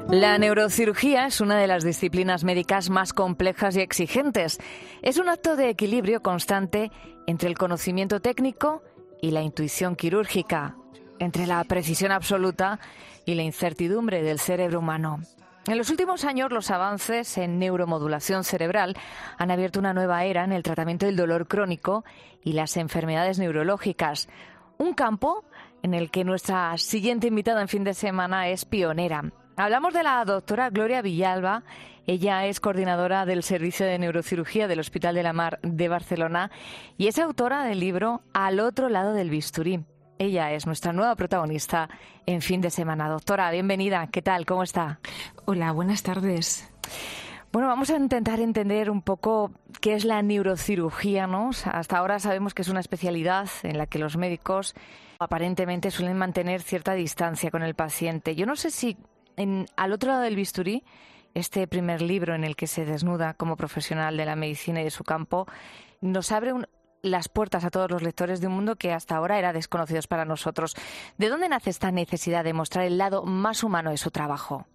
La neurocirugía es una de las disciplinas médicas más complejas y exigentes. Es un acto de equilibrio constante entre el conocimiento técnico y la intuición quirúrgica, entre la precisión absoluta y la incertidumbre del cerebro humano. En los últimos años, los avances en neuromodulación cerebral han abierto una nueva era en el tratamiento del dolor crónico y las enfermedades neurológicas, un campo en el que nuestra siguiente invitada en fin de semana es pionera. Hablamos de la doctora Gloria Villalba. Ella es coordinadora del Servicio de Neurocirugía del Hospital de la Mar de Barcelona y es autora del libro Al otro lado del bisturí. Ella es nuestra nueva protagonista en fin de semana. Doctora, bienvenida. ¿Qué tal? ¿Cómo está? Hola, buenas tardes. Bueno, vamos a intentar entender un poco qué es la neurocirugía, ¿no? Hasta ahora sabemos que es una especialidad en la que los médicos aparentemente suelen mantener cierta distancia con el paciente. Yo no sé si Al otro lado del bisturí, este primer libro en el que se desnuda como profesional de la medicina y de su campo, nos abre las puertas a todos los lectores de un mundo que hasta ahora era desconocido para nosotros. ¿De dónde nace esta necesidad de mostrar el lado más humano de su trabajo?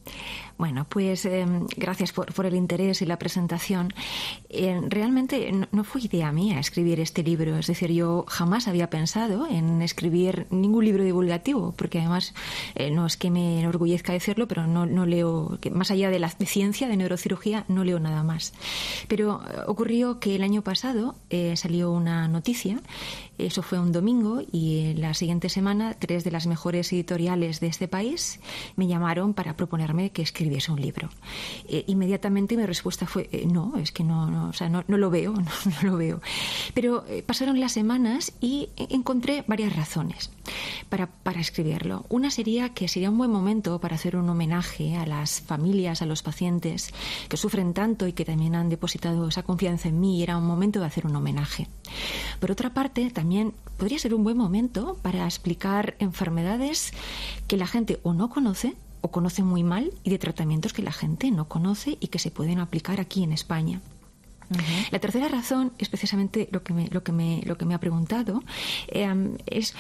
Bueno, pues gracias por el interés y la presentación. Realmente no fue idea mía escribir este libro. Es decir, yo jamás había pensado en escribir ningún libro divulgativo, porque además no es que me enorgullezca decirlo, pero no leo, que más allá de la ciencia, de neurocirugía, no leo nada más. Pero ocurrió que el año pasado salió una noticia. Eso fue un domingo y la siguiente semana 3 de las mejores editoriales de este país me llamaron para proponerme que escribiese un libro. Inmediatamente mi respuesta fue no, es que no lo veo, no lo veo. Pero pasaron las semanas y encontré varias razones para escribirlo. Una sería que sería un buen momento para hacer un homenaje a las familias, a los pacientes que sufren tanto y que también han depositado esa confianza en mí. Era un momento de hacer un homenaje. Por otra parte, también podría ser un buen momento para explicar enfermedades que la gente o no conoce o conoce muy mal y de tratamientos que la gente no conoce y que se pueden aplicar aquí en España. Uh-huh. La tercera razón es precisamente lo que me ha preguntado, es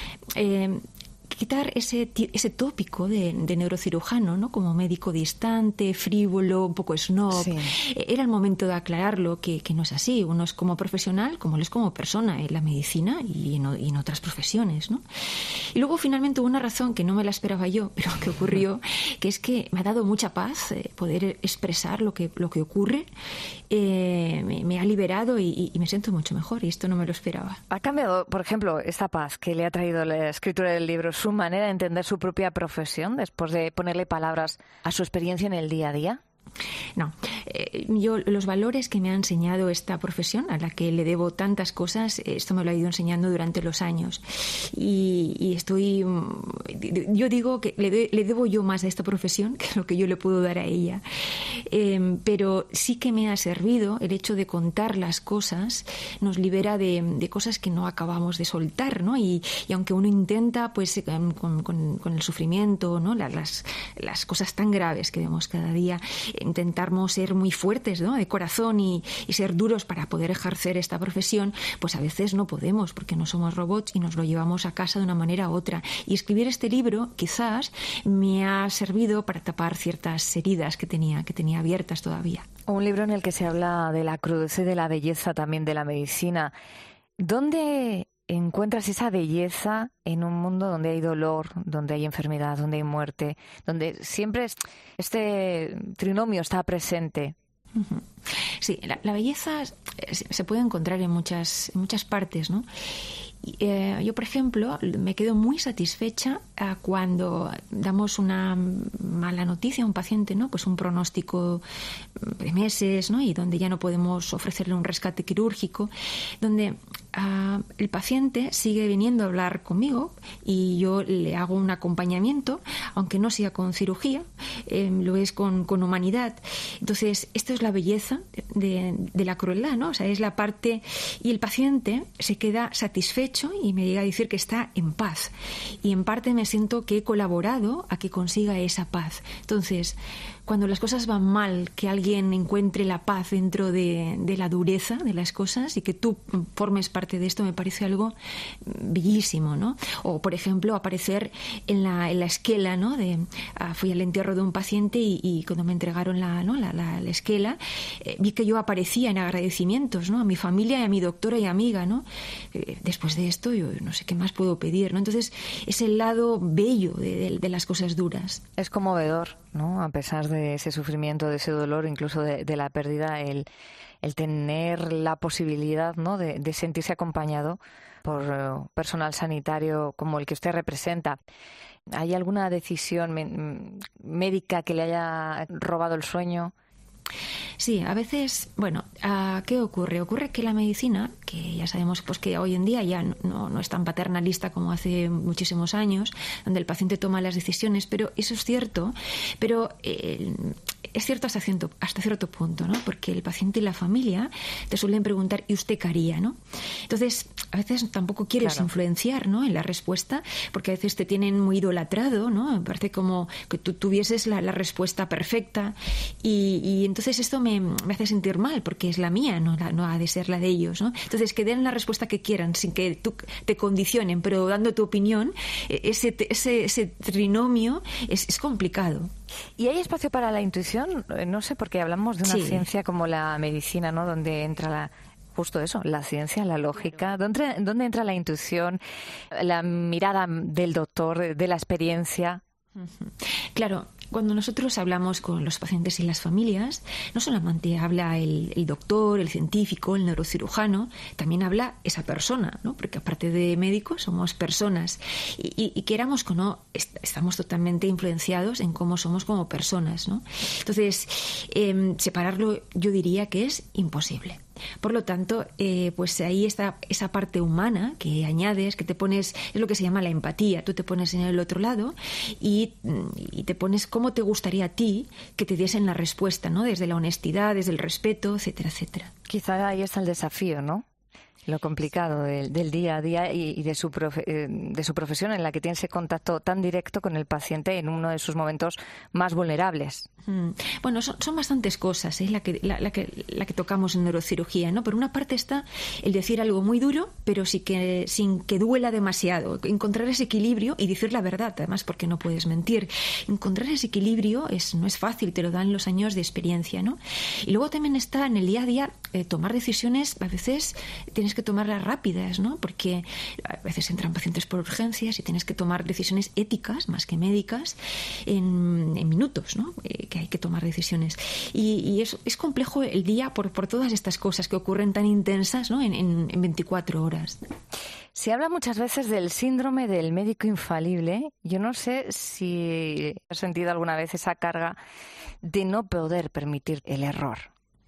quitar ese tópico de neurocirujano, ¿no? Como médico distante, frívolo, un poco snob. Sí. Era el momento de aclararlo, que no es así. Uno es como profesional, como él es como persona en la medicina y en otras profesiones, ¿no? Y luego finalmente hubo una razón que no me la esperaba yo, pero que ocurrió, que es que me ha dado mucha paz poder expresar lo que ocurre. Me ha liberado y me siento mucho mejor, y esto no me lo esperaba. ¿Ha cambiado, por ejemplo, esta paz que le ha traído la escritura del libro, su manera de entender su propia profesión después de ponerle palabras a su experiencia en el día a día? No, yo los valores que me ha enseñado esta profesión, a la que le debo tantas cosas, esto me lo ha ido enseñando durante los años y yo digo que le debo yo más a esta profesión que lo que yo le puedo dar a ella, pero sí que me ha servido el hecho de contar las cosas, nos libera de cosas que no acabamos de soltar, ¿no? Y aunque uno intenta, pues con el sufrimiento, ¿no? Las cosas tan graves que vemos cada día, intentamos ser muy fuertes, ¿no? De corazón y ser duros para poder ejercer esta profesión, pues a veces no podemos porque no somos robots y nos lo llevamos a casa de una manera u otra. Y escribir este libro quizás me ha servido para tapar ciertas heridas que tenía abiertas todavía. Un libro en el que se habla de la crudeza y de la belleza también de la medicina. ¿Dónde encuentras esa belleza en un mundo donde hay dolor, donde hay enfermedad, donde hay muerte, donde siempre este trinomio está presente? Uh-huh. Sí, la belleza se puede encontrar en muchas partes, ¿no? Yo, por ejemplo, me quedo muy satisfecha cuando damos una mala noticia a un paciente, ¿no? Pues un pronóstico de meses, ¿no? Y donde ya no podemos ofrecerle un rescate quirúrgico, donde el paciente sigue viniendo a hablar conmigo y yo le hago un acompañamiento, aunque no sea con cirugía, lo es con humanidad. Entonces, esto es la belleza de la crueldad, ¿no? O sea, es la parte, y el paciente se queda satisfecho y me llega a decir que está en paz. Y en parte me siento que he colaborado a que consiga esa paz. Entonces, cuando las cosas van mal, que alguien encuentre la paz dentro de la dureza de las cosas y que tú formes parte de esto, me parece algo bellísimo, ¿no? O, por ejemplo, aparecer en la esquela, ¿no? Fui al entierro de un paciente y cuando me entregaron la esquela, vi que yo aparecía en agradecimientos, ¿no? A mi familia y a mi doctora y amiga, ¿no? Después de esto, yo no sé qué más puedo pedir, ¿no? Entonces, es el lado bello de las cosas duras. Es conmovedor, ¿no? A pesar de ese sufrimiento, de ese dolor, incluso de la pérdida, el tener la posibilidad, ¿no? de sentirse acompañado por personal sanitario como el que usted representa. ¿Hay alguna decisión médica que le haya robado el sueño? Sí, a veces, bueno, ¿qué ocurre? Ocurre que la medicina, que ya sabemos pues que hoy en día ya no es tan paternalista como hace muchísimos años, donde el paciente toma las decisiones, pero eso es cierto, pero es cierto hasta cierto punto, ¿no? Porque el paciente y la familia te suelen preguntar, ¿y usted qué haría, no? Entonces, a veces tampoco quieres influenciar, ¿no? En la respuesta, porque a veces te tienen muy idolatrado, ¿no? Me parece como que tú tuvieses la respuesta perfecta y entonces esto me hace sentir mal porque es la mía, no ha de ser la de ellos, ¿no? Entonces, que den la respuesta que quieran sin que tú te condicionen, pero dando tu opinión, ese trinomio es complicado. ¿Y hay espacio para la intuición? No sé, porque hablamos de una ciencia como la medicina, ¿no? Donde entra justo eso, la ciencia, la lógica. ¿Dónde entra la intuición, la mirada del doctor, de la experiencia? Claro, cuando nosotros hablamos con los pacientes y las familias, no solamente habla el doctor, el científico, el neurocirujano, también habla esa persona, ¿no? Porque aparte de médicos somos personas y queramos o no, estamos totalmente influenciados en cómo somos como personas, ¿no? Entonces, separarlo yo diría que es imposible. Por lo tanto, pues ahí está esa parte humana que añades, que te pones, es lo que se llama la empatía. Tú te pones en el otro lado y te pones cómo te gustaría a ti que te diesen la respuesta, ¿no? Desde la honestidad, desde el respeto, etcétera, etcétera. Quizá ahí está el desafío, ¿no? Lo complicado del día a día y de su profesión, en la que tiene ese contacto tan directo con el paciente en uno de sus momentos más vulnerables. Bueno, son bastantes cosas, la que tocamos en neurocirugía, ¿no? Por una parte está el decir algo muy duro, pero sin que duela demasiado. Encontrar ese equilibrio y decir la verdad, además, porque no puedes mentir. Encontrar ese equilibrio no es fácil, te lo dan los años de experiencia, ¿no? Y luego también está en el día a día tomar decisiones, a veces tienes que tomarlas rápidas, ¿no? Porque a veces entran pacientes por urgencias y tienes que tomar decisiones éticas más que médicas en minutos, ¿no? Que hay que tomar decisiones. Y es complejo el día por todas estas cosas que ocurren tan intensas, ¿no? En 24 horas. Se habla muchas veces del síndrome del médico infalible. Yo no sé si has sentido alguna vez esa carga de no poder permitir el error.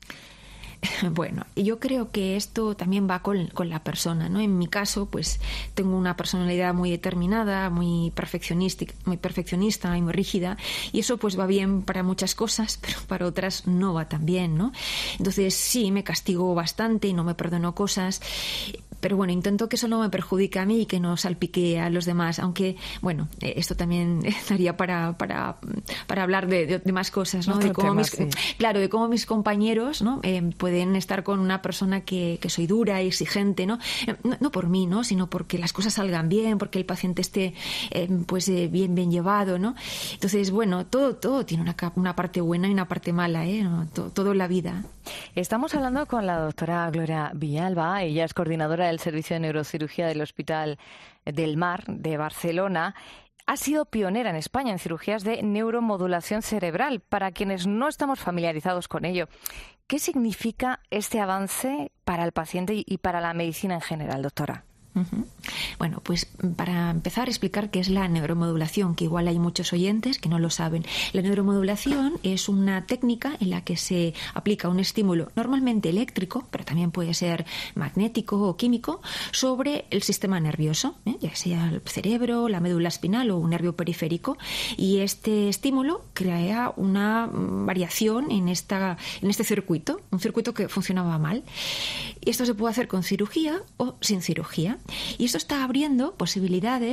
Bueno, yo creo que esto también va con la persona, ¿no? En mi caso, pues tengo una personalidad muy determinada, muy perfeccionista y muy rígida, y eso pues va bien para muchas cosas, pero para otras no va tan bien, ¿no? Entonces sí, me castigo bastante y no me perdono cosas, pero bueno, intento que eso no me perjudique a mí y que no salpique a los demás, aunque, bueno, esto también daría para hablar de más cosas, ¿no? De cómo de cómo mis compañeros, ¿no? Pueden estar con una persona que soy dura y exigente, ¿no? No por mí, ¿no? Sino porque las cosas salgan bien, porque el paciente esté bien llevado, ¿no? Entonces, bueno, todo tiene una parte buena y una parte mala, ¿no? Todo en la vida. Estamos hablando con la doctora Gloria Villalba. Ella es coordinadora del Servicio de Neurocirugía del Hospital del Mar de Barcelona. Ha sido pionera en España en cirugías de neuromodulación cerebral. Para quienes no estamos familiarizados con ello, ¿qué significa este avance para el paciente y para la medicina en general, doctora? Bueno, pues para empezar a explicar qué es la neuromodulación, que igual hay muchos oyentes que no lo saben. La neuromodulación es una técnica en la que se aplica un estímulo normalmente eléctrico, pero también puede ser magnético o químico, sobre el sistema nervioso, ya sea el cerebro, la médula espinal o un nervio periférico, y este estímulo crea una variación en este circuito, un circuito que funcionaba mal. Y esto se puede hacer con cirugía o sin cirugía. Y esto está abriendo posibilidades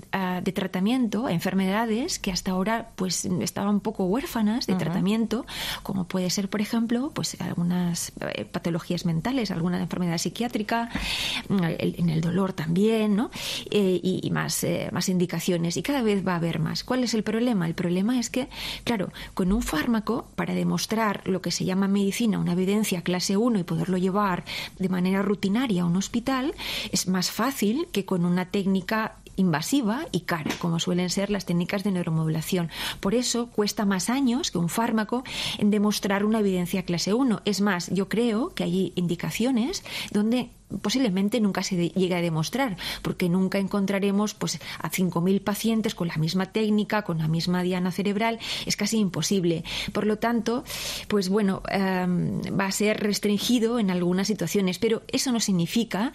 de tratamiento a enfermedades que hasta ahora pues estaban un poco huérfanas de tratamiento, como puede ser, por ejemplo, pues algunas patologías mentales, alguna enfermedad psiquiátrica, en el dolor también, ¿no? Y más indicaciones, y cada vez va a haber más. ¿Cuál es el problema? El problema es que, claro, con un fármaco, para demostrar lo que se llama en medicina una evidencia clase 1 y poderlo llevar de manera rutinaria a un hospital, es más fácil que con una técnica invasiva y cara, como suelen ser las técnicas de neuromodulación. Por eso cuesta más años que un fármaco en demostrar una evidencia clase 1. Es más, yo creo que hay indicaciones donde posiblemente nunca se llegue a demostrar, porque nunca encontraremos pues a 5.000 pacientes con la misma técnica, con la misma diana cerebral. Es casi imposible. Por lo tanto, pues bueno, va a ser restringido en algunas situaciones, pero eso no significa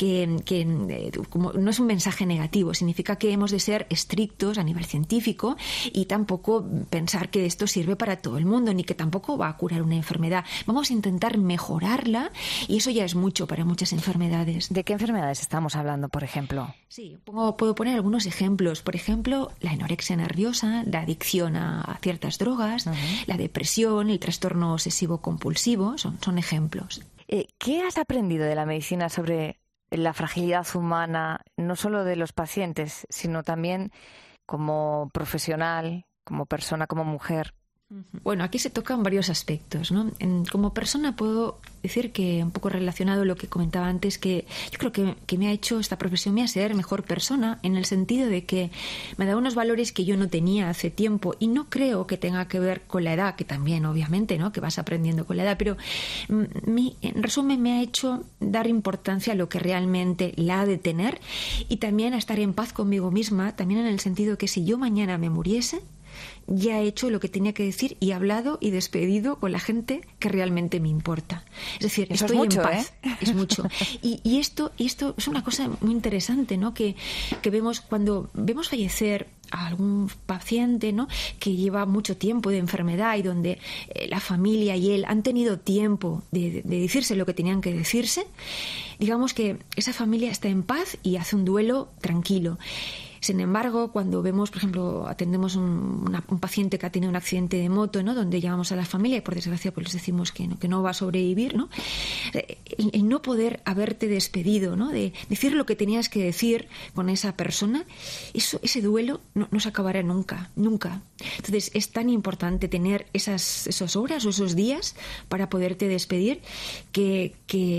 que como no es un mensaje negativo, significa que hemos de ser estrictos a nivel científico y tampoco pensar que esto sirve para todo el mundo, ni que tampoco va a curar una enfermedad. Vamos a intentar mejorarla, y eso ya es mucho para muchas enfermedades. ¿De qué enfermedades estamos hablando, por ejemplo? Sí, puedo poner algunos ejemplos. Por ejemplo, la anorexia nerviosa, la adicción a ciertas drogas, la depresión, el trastorno obsesivo-compulsivo, son ejemplos. ¿Qué has aprendido de la medicina sobre la fragilidad humana, no solo de los pacientes, sino también como profesional, como persona, como mujer? Bueno, aquí se tocan varios aspectos, ¿no? Como persona puedo decir que, un poco relacionado a lo que comentaba antes, que yo creo que me ha hecho esta profesión me hace ser mejor persona, en el sentido de que me da unos valores que yo no tenía hace tiempo, y no creo que tenga que ver con la edad, que también obviamente, ¿no?, que vas aprendiendo con la edad, pero en resumen me ha hecho dar importancia a lo que realmente la ha de tener, y también a estar en paz conmigo misma, también en el sentido que si yo mañana me muriese, ya he hecho lo que tenía que decir y hablado y despedido con la gente que realmente me importa. Es decir, eso estoy es mucho, en paz. Es mucho. Y esto es una cosa muy interesante, ¿no?, que vemos cuando vemos fallecer a algún paciente, ¿no?, que lleva mucho tiempo de enfermedad y donde la familia y él han tenido tiempo de decirse lo que tenían que decirse. Digamos que esa familia está en paz y hace un duelo tranquilo. Sin embargo, cuando vemos, por ejemplo, atendemos un paciente que ha tenido un accidente de moto, ¿no?, donde llamamos a la familia y por desgracia pues les decimos que no va a sobrevivir, ¿no?, el no poder haberte despedido, ¿no?, de decir lo que tenías que decir con esa persona, ese duelo no se acabará nunca. Entonces es tan importante tener esas horas o esos días para poderte despedir que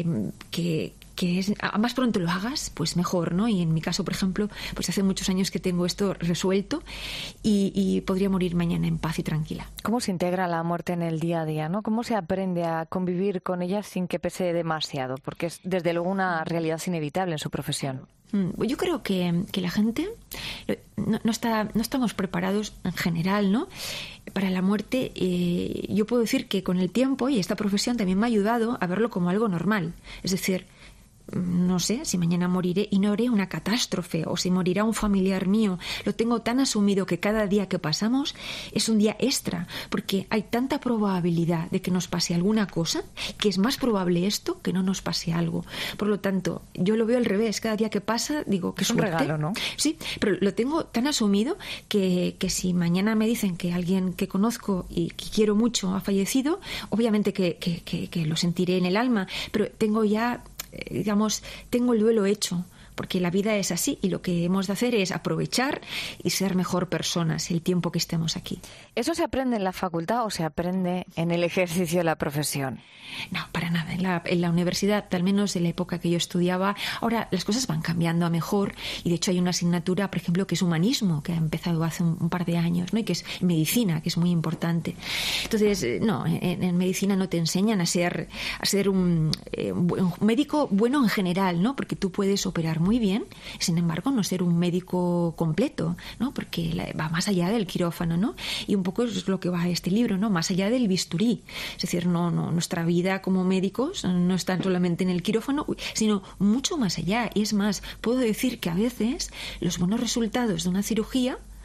a más pronto lo hagas, pues mejor, ¿no? Y en mi caso, por ejemplo, pues hace muchos años que tengo esto resuelto y podría morir mañana en paz y tranquila. ¿Cómo se integra la muerte en el día a día, ¿no? ¿Cómo se aprende a convivir con ella sin que pese demasiado? Porque es desde luego una realidad inevitable en su profesión. Yo creo que la gente no estamos preparados en general, ¿no?, para la muerte. Yo puedo decir que con el tiempo, y esta profesión también me ha ayudado a verlo como algo normal. Es decir, no sé si mañana moriré y no haré una catástrofe, o si morirá un familiar mío. Lo tengo tan asumido que cada día que pasamos es un día extra, porque hay tanta probabilidad de que nos pase alguna cosa, que es más probable esto que no nos pase algo. Por lo tanto, yo lo veo al revés. Cada día que pasa digo que es un regalo, ¿no? Sí, pero lo tengo tan asumido que si mañana me dicen que alguien que conozco y que quiero mucho ha fallecido, obviamente que lo sentiré en el alma, pero tengo ya, tengo el duelo hecho, porque la vida es así y lo que hemos de hacer es aprovechar y ser mejor personas el tiempo que estemos aquí. ¿Eso se aprende en la facultad o se aprende en el ejercicio de la profesión? No, para nada. En la universidad, al menos en la época que yo estudiaba, ahora las cosas van cambiando a mejor, y de hecho hay una asignatura, por ejemplo, que es humanismo, que ha empezado hace un par de años, ¿no?, y que es medicina, que es muy importante. Entonces, no, en medicina no te enseñan a ser un médico bueno en general, ¿no?, porque tú puedes operar muy bien, sin embargo no ser un médico completo, ¿no?, porque va más allá del quirófano, ¿no?, y un poco es lo que va a este libro, ¿no?, más allá del bisturí. Es decir, no nuestra vida como médicos no está solamente en el quirófano, sino mucho más allá. Y es más, puedo decir que a veces los buenos resultados de una cirugía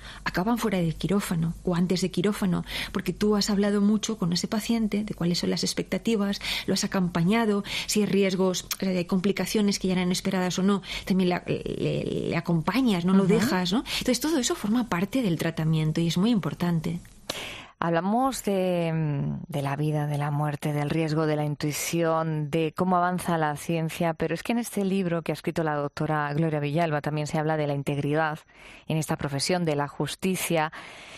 acaban fuera del quirófano o antes de quirófano, porque tú has hablado mucho con ese paciente de cuáles son las expectativas, lo has acompañado, si hay riesgos, hay complicaciones que ya eran esperadas o no, también le acompañas, no lo dejas, ¿no? Entonces todo eso forma parte del tratamiento y es muy importante. Hablamos de la vida, de la muerte, del riesgo, de la intuición, de cómo avanza la ciencia, pero es que en este libro que ha escrito la doctora Gloria Villalba también se habla de la integridad en esta profesión, de la justicia.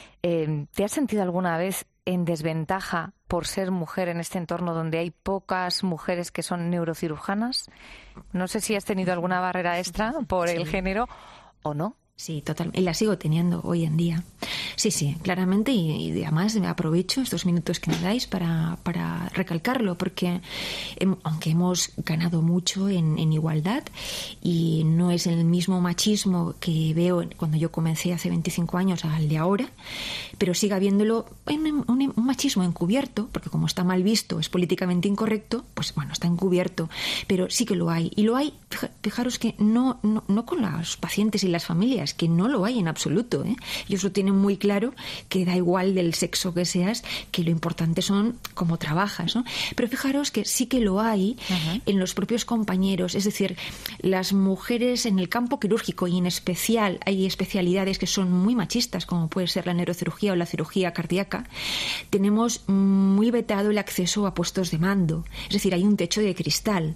¿Te has sentido alguna vez en desventaja por ser mujer en este entorno donde hay pocas mujeres que son neurocirujanas? No sé si has tenido alguna barrera extra por el género o no. Sí, totalmente. Y la sigo teniendo hoy en día. Sí, claramente. Y además me aprovecho estos minutos que me dais para recalcarlo, porque aunque hemos ganado mucho en igualdad y no es el mismo machismo que veo cuando yo comencé hace 25 años al de ahora, pero sigue habiéndolo un machismo encubierto, porque como está mal visto, es políticamente incorrecto, pues bueno, está encubierto, pero sí que lo hay. Y lo hay, fijaros que no con los pacientes y las familias, que no lo hay en absoluto, ¿eh? Ellos lo tienen muy claro, que da igual del sexo que seas, que lo importante son cómo trabajas, ¿no? Pero fijaros que sí que lo hay en los propios compañeros, es decir, las mujeres en el campo quirúrgico, y en especial hay especialidades que son muy machistas, como puede ser la neurocirugía o la cirugía cardíaca, tenemos muy vetado el acceso a puestos de mando, es decir, hay un techo de cristal.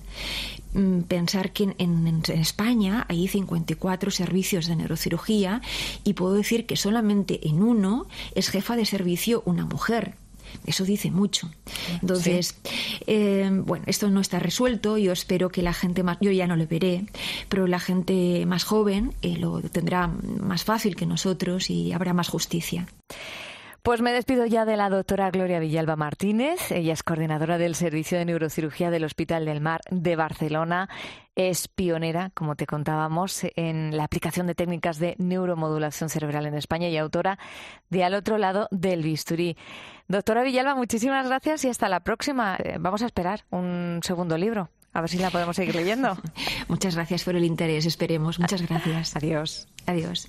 Pensar que en España hay 54 servicios de neurocirugía y puedo decir que solamente en uno es jefa de servicio una mujer. Eso dice mucho. Entonces, bueno, esto no está resuelto. Yo espero que la gente más, yo ya no lo veré, pero la gente más joven lo tendrá más fácil que nosotros y habrá más justicia. Pues me despido ya de la doctora Gloria Villalba Martínez. Ella es coordinadora del Servicio de Neurocirugía del Hospital del Mar de Barcelona. Es pionera, como te contábamos, en la aplicación de técnicas de neuromodulación cerebral en España y autora de Al otro lado del bisturí. Doctora Villalba, muchísimas gracias y hasta la próxima. Vamos a esperar un segundo libro. A ver si la podemos seguir leyendo. Muchas gracias por el interés, esperemos. Muchas gracias. Adiós. Adiós.